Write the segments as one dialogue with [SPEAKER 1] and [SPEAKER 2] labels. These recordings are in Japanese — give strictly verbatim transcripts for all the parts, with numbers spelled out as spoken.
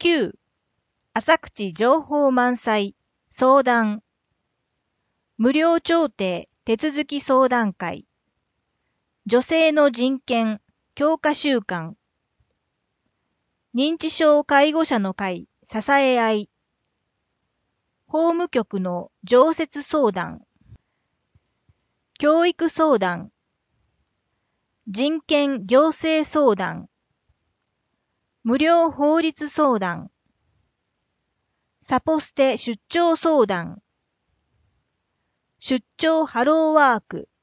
[SPEAKER 1] きゅう. 浅口情報満載相談無料調停手続き相談会女性の人権強化週間認知症介護者の会支え合い法務局の常設相談教育相談人権行政相談無料法律相談サポステ出張相談出張ハローワーク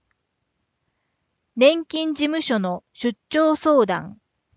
[SPEAKER 1] 年金事務所の出張相談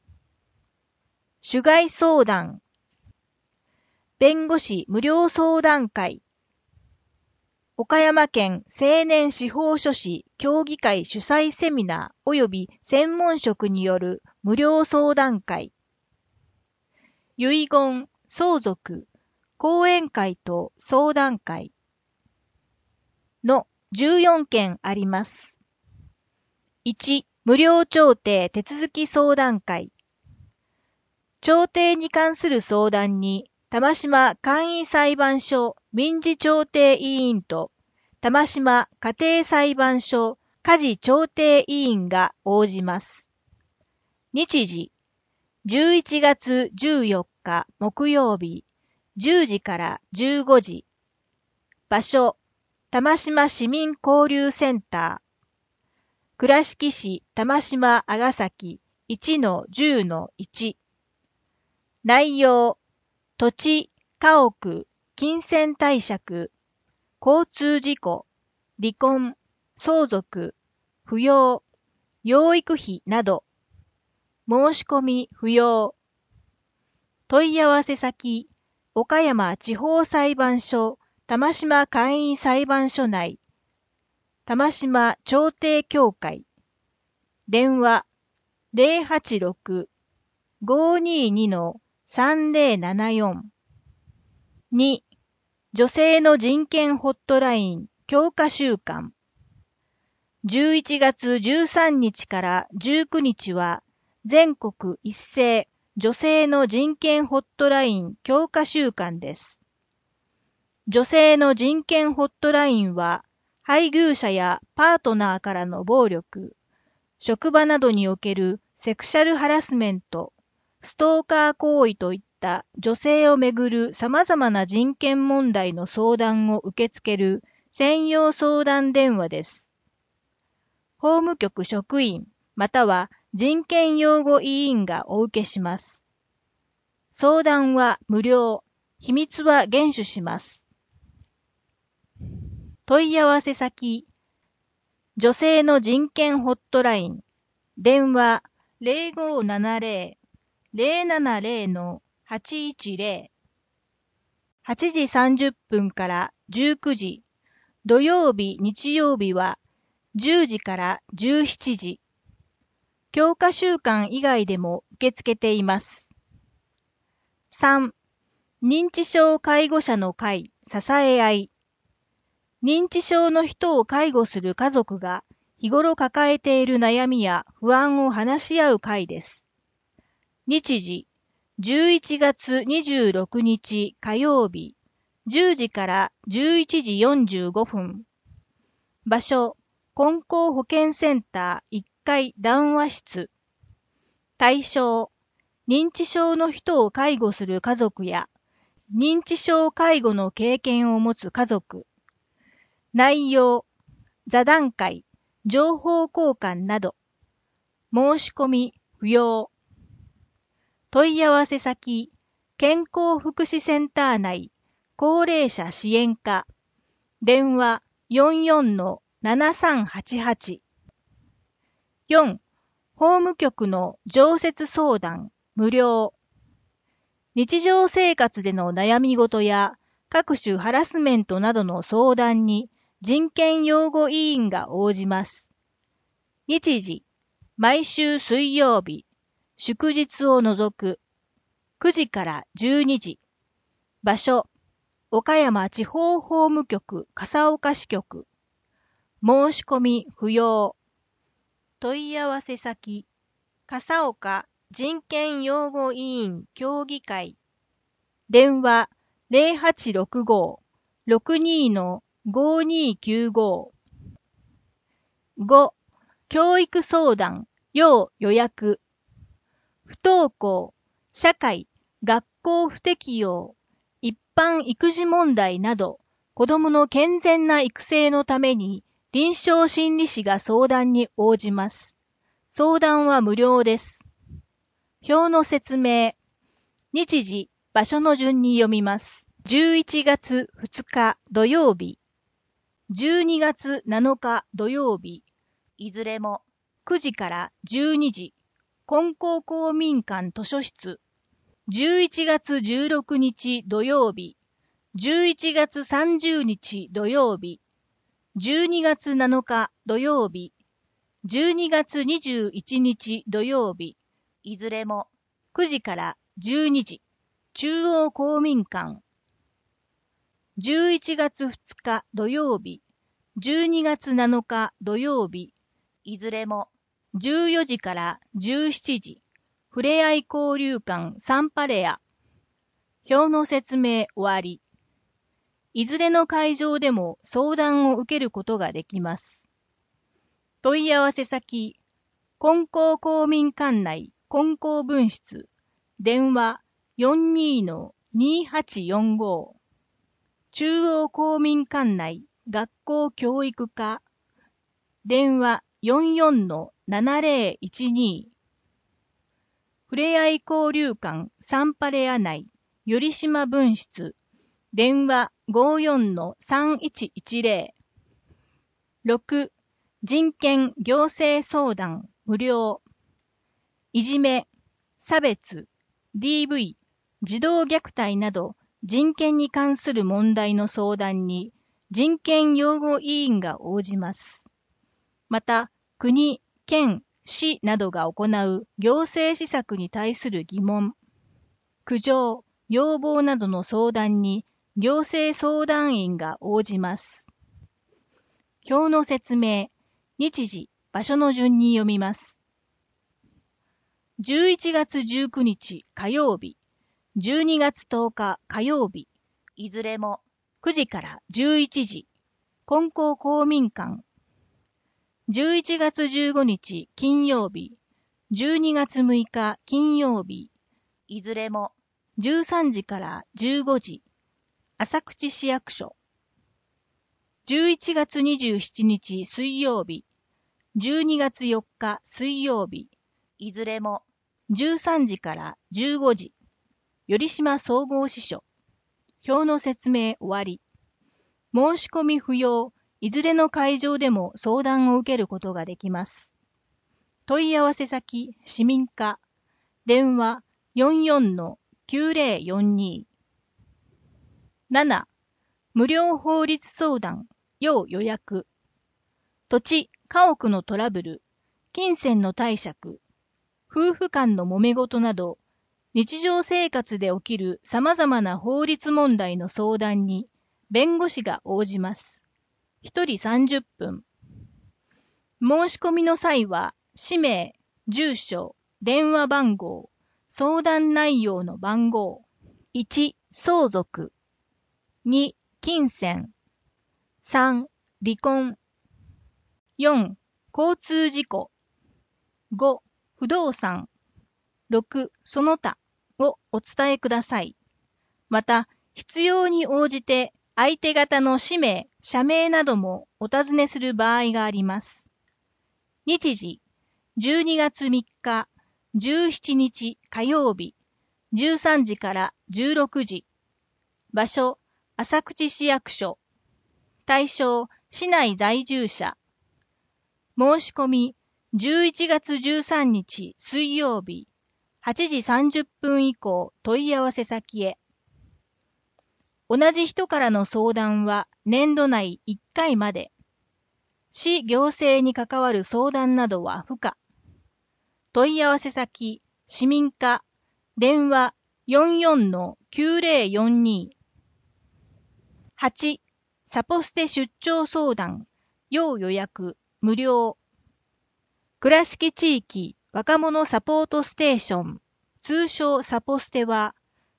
[SPEAKER 1] 種害相談弁護士無料相談会岡山県青年司法書士協議会主催セミナー及び専門職による無料相談会遺言、相続、講演会と相談会のじゅうよんけんあります。いち. 無料調停手続き相談会調停に関する相談に玉島簡易裁判所民事調停委員と玉島家庭裁判所家事調停委員が応じます。日時じゅういちがつじゅうよっか木曜日じゅうじからじゅうごじ場所玉島市民交流センター倉敷市玉島阿崎 いちのじゅうのいち 内容土地、家屋、金銭貸借、交通事故、離婚、相続、扶養、養育費など申し込み不要問い合わせ先岡山地方裁判所玉島簡易裁判所内玉島調停協会電話 ゼロはちろく ごーにーにー さんぜろななよん に. 女性の人権ホットライン強化週間じゅういちがつじゅうさんにちからじゅうくにちは全国一斉女性の人権ホットライン強化週間です。女性の人権ホットラインは配偶者やパートナーからの暴力、職場などにおけるセクシャルハラスメント、ストーカー行為といった女性をめぐる様々な人権問題の相談を受け付ける専用相談電話です。法務局職員または人権擁護委員がお受けします。相談は無料、秘密は厳守します。問い合わせ先、女性の人権ホットライン、電話 ゼロごーななゼロ ゼロななゼロ はちいちゼロ はちじさんじゅっぷんからじゅうくじ、土曜日、日曜日はじゅうじからじゅうしちじ、強化週間以外でも受け付けています。さん. 認知症介護者の会支え合い認知症の人を介護する家族が日頃抱えている悩みや不安を話し合う会です。日時じゅういちがつにじゅうろくにち火曜日じゅうじからじゅういちじよんじゅうごふん場所金光保健センターいっかい談話室対象認知症の人を介護する家族や認知症介護の経験を持つ家族内容座談会情報交換など申し込み不要問い合わせ先健康福祉センター内高齢者支援課電話 よんよんのななさんはちはち よん. 法務局の常設相談無料日常生活での悩み事や各種ハラスメントなどの相談に人権擁護委員が応じます。日時毎週水曜日祝日を除くくじからじゅうにじ場所岡山地方法務局笠岡支局申し込み不要問い合わせ先笠岡人権擁護委員協議会電話 ゼロはちろくご ろくにー ごにーきゅうご。ご. 教育相談、要予約。不登校、社会、学校不適用、一般育児問題など、子どもの健全な育成のために、臨床心理士が相談に応じます。相談は無料です。表の説明。日時、場所の順に読みます。じゅういちがつふつか土曜日。じゅうにがつなのか土曜日。いずれも。くじからじゅうにじ。金光公民館図書室。じゅういちがつじゅうろくにち土曜日。じゅういちがつさんじゅうにち土曜日。じゅうにがつなのか土曜日。じゅうにがつにじゅういちにち土曜日。いずれも。くじからじゅうにじ。中央公民館。じゅういちがつふつか土曜日。じゅうにがつなのか土曜日。いずれも。じゅうよじからじゅうしちじ。ふれあい交流館サンパレア。表の説明終わり。いずれの会場でも相談を受けることができます。問い合わせ先、金光公民館内金光分室、電話 よんにー にーはちよんご。中央公民館内学校教育課、電話 よんよん ななぜろいちに。ふれあい交流館サンパレア内頼島分室、電話 ごーよん さんいちいちぜろ。ろく. 人権行政相談無料。いじめ、差別、ディーブイ、児童虐待など人権に関する問題の相談に人権擁護委員が応じます。また、国、県、市などが行う行政施策に対する疑問、苦情、要望などの相談に行政相談員が応じます。表の説明、日時、場所の順に読みます。じゅういちがつじゅうくにち火曜日、じゅうにがつとおか火曜日、いずれもくじからじゅういちじ、金光公民館。じゅういちがつじゅうごにち金曜日、じゅうにがつむいか金曜日、いずれもじゅうさんじからじゅうごじ、浅口市役所。じゅういちがつにじゅうしちにち水曜日、じゅうにがつよっか水曜日、いずれもじゅうさんじからじゅうごじ、頼島総合支所。表の説明終わり。申し込み不要、いずれの会場でも相談を受けることができます。問い合わせ先、市民課。電話 よんよん きゅうぜろよんに。なな. 無料法律相談、要予約。土地、家屋のトラブル、金銭の貸借、夫婦間の揉め事など、日常生活で起きる様々な法律問題の相談に、弁護士が応じます。ひとりさんじゅっぷん。申し込みの際は、氏名、住所、電話番号、相談内容の番号。いち. 相続。に. 金銭。さん. 離婚。よん. 交通事故。ご. 不動産。ろく. その他をお伝えください。また、必要に応じて相手方の氏名、社名などもお尋ねする場合があります。日時、じゅうにがつみっか、じゅうしちにち火曜日、じゅうさんじからじゅうろくじ。場所、浅口市役所。対象、市内在住者。申し込み、じゅういちがつじゅうさんにち水曜日、はちじさんじゅっぷん以降問い合わせ先へ。同じ人からの相談は年度内いっかいまで。市行政に関わる相談などは不可。問い合わせ先、市民課、電話 よんよん きゅうぜろよんに。はち. サポステ出張相談、要予約、無料。倉敷地域若者サポートステーション、通称サポステは、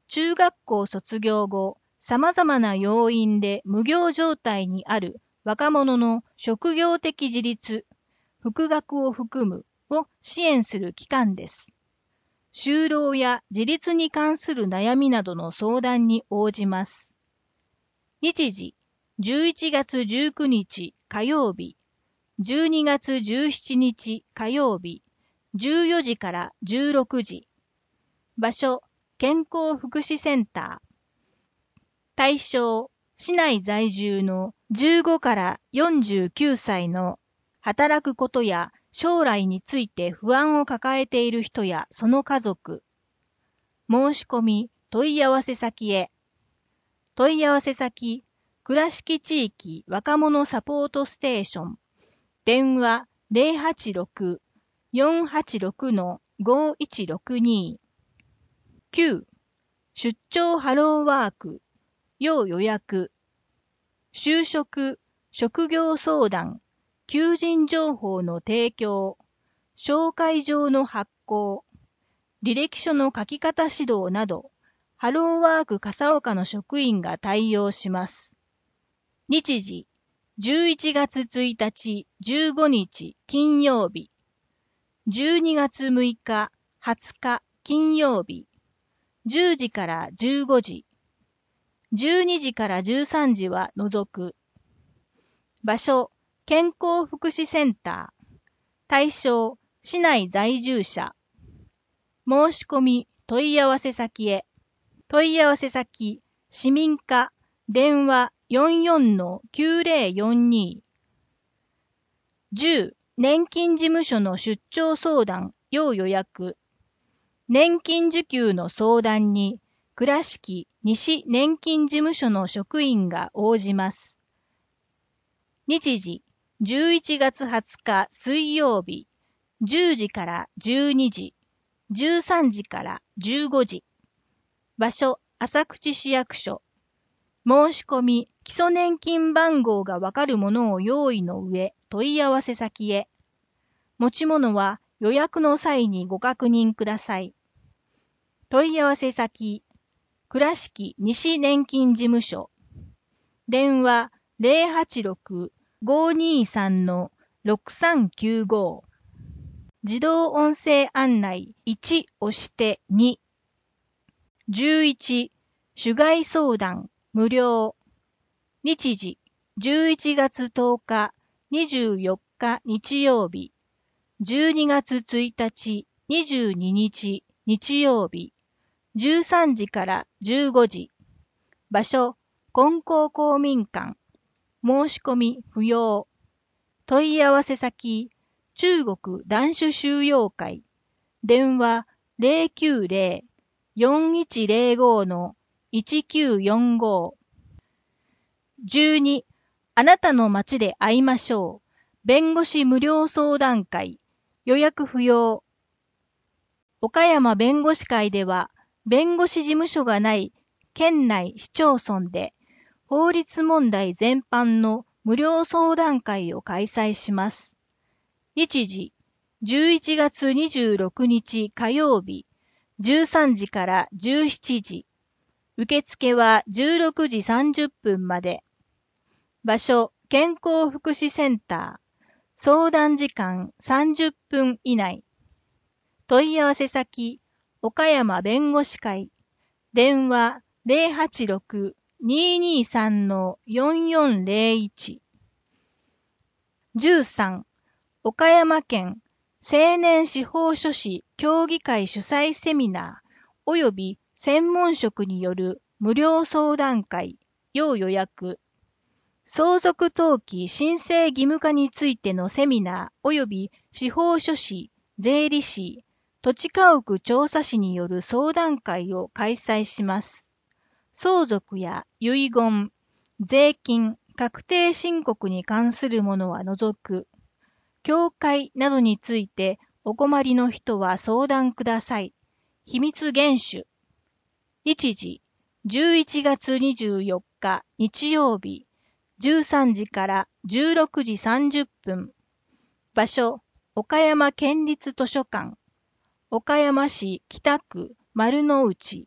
[SPEAKER 1] 中学校卒業後、様々な要因で無業状態にある若者の職業的自立、復学を含むを支援する機関です。就労や自立に関する悩みなどの相談に応じます。日時、じゅういちがつじゅうくにち火曜日、じゅうにがつじゅうしちにち火曜日、じゅうよじからじゅうろくじ。場所、健康福祉センター。対象、市内在住のじゅうごからよんじゅうきゅうさいの働くことや将来について不安を抱えている人やその家族。申し込み、問い合わせ先へ。問い合わせ先、倉敷地域若者サポートステーション。電話 ゼロはちろく よんはちろく ごいちろくに。きゅう. 出張ハローワーク。要予約。就職、職業相談、求人情報の提供、紹介状の発行、履歴書の書き方指導など、ハローワーク笠岡の職員が対応します。日時、じゅういちがつついたち、じゅうごにち金曜日、じゅうにがつむいか、はつか金曜日、じゅうじからじゅうごじ、じゅうにじからじゅうさんじは除く。場所、健康福祉センター。対象、市内在住者。申し込み、問い合わせ先へ。問い合わせ先、市民課、電話 よんよんのきゅうぜろよんに。じゅう. 年金事務所の出張相談、要予約。年金受給の相談に、倉敷西年金事務所の職員が応じます。日時、じゅういちがつはつか水曜日、じゅうじからじゅうにじ、じゅうさんじからじゅうごじ。場所、浅口市役所。申し込み、基礎年金番号がわかるものを用意の上、問い合わせ先へ。持ち物は予約の際にご確認ください。問い合わせ先、倉敷西年金事務所。電話 ゼロはちろく ごにさん ろくさんきゅうご。自動音声案内いち押してに。じゅういち. 種害相談無料。日時じゅういちがつとおかにじゅうよっか日曜日。じゅうにがつついたちにじゅうににち日曜日。じゅうさんじからじゅうごじ。場所、金光公民館。申し込み不要。問い合わせ先、中国男子収容会。電話 ゼロきゅうゼロ よんいちゼロご いちきゅうよんご。じゅうに. あなたの街で会いましょう。弁護士無料相談会。予約不要。岡山弁護士会では、弁護士事務所がない県内市町村で法律問題全般の無料相談会を開催します。日時、じゅういちがつにじゅうろくにち火曜日、じゅうさんじからじゅうしちじ。受付はじゅうろくじさんじゅっぷんまで。場所、健康福祉センター。相談時間さんじゅっぷん以内。問い合わせ先、岡山弁護士会。電話 ゼロはちろく にーにーさん よんよんゼロいち。じゅうさん. 岡山県青年司法書士協議会主催セミナー及び専門職による無料相談会、要予約。相続登記申請義務化についてのセミナー及び司法書士、税理士、土地家屋調査士による相談会を開催します。相続や遺言、税金、確定申告に関するものは除く。教会などについてお困りの人は相談ください。秘密厳守。日時、じゅういちがつにじゅうよっか日曜日、じゅうさんじからじゅうろくじさんじゅっぷん。場所、岡山県立図書館。岡山市北区丸の内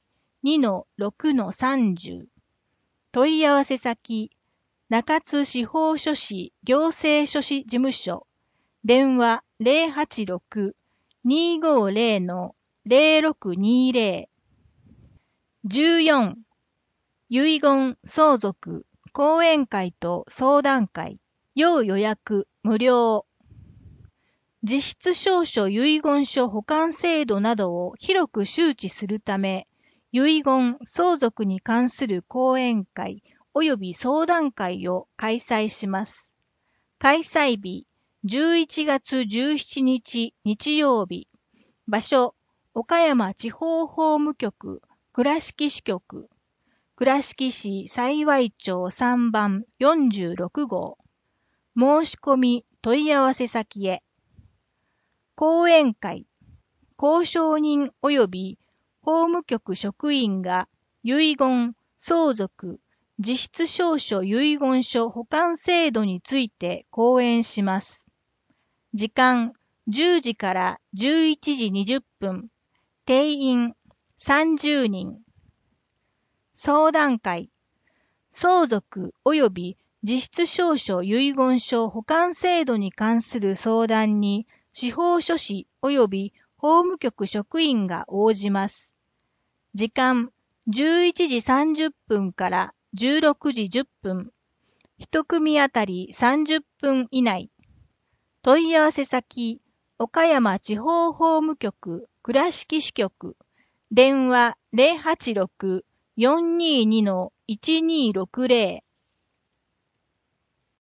[SPEAKER 1] にのろくのさんじゅう。問い合わせ先、中津司法書士行政書士事務所。電話 ゼロはちろく にーごーゼロ の ゼロろくにーゼロ。じゅうよん. 遺言相続講演会と相談会。要予約無料。実質証書遺言書保管制度などを広く周知するため、遺言相続に関する講演会及び相談会を開催します。開催日じゅういちがつじゅうしちにち日曜日。場所岡山地方法務局倉敷支局。倉敷市幸町さんばんよんじゅうろくごう。申し込み問い合わせ先へ。講演会。公証人及び法務局職員が遺言、相続、実質証書遺言書保管制度について講演します。時間じゅうじからじゅういちじにじゅっぷん。定員さんじゅうにん。相談会。相続及び実質証書遺言書保管制度に関する相談に司法書士及び法務局職員が応じます。時間じゅういちじさんじゅっぷんからじゅうろくじじゅっぷん。一組あたりさんじゅっぷん以内。問い合わせ先、岡山地方法務局倉敷支局。電話 ゼロはちろく よんにーにのいちにーろくゼロ。